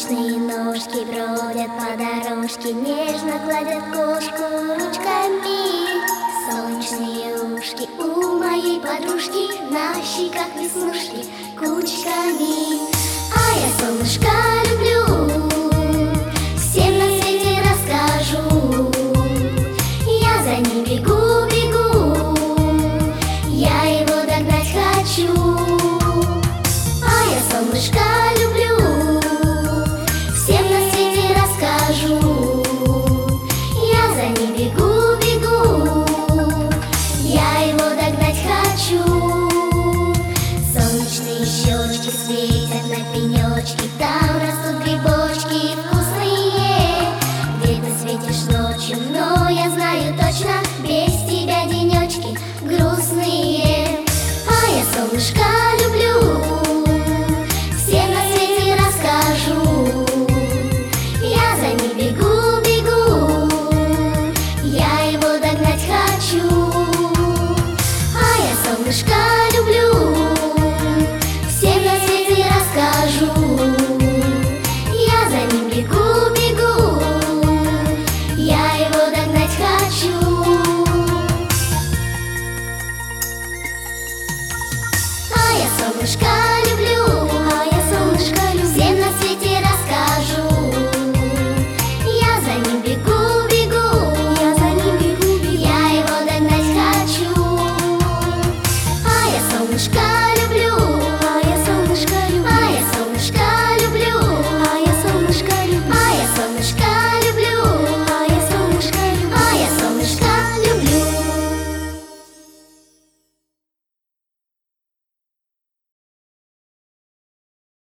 Солнечные ножки бродят по дорожке, нежно гладят кошку ручками. Солнечные ушки у моей подружки, на щеках веснушки кучками. А я солнышко люблю, всем на свете расскажу. Я за ним бегу, бегу, я его догнать хочу. А я солнышко люблю, всем на свете расскажу. Я за ним бегу, бегу, я его догнать хочу. Солнечные щечки светят на пенечке, там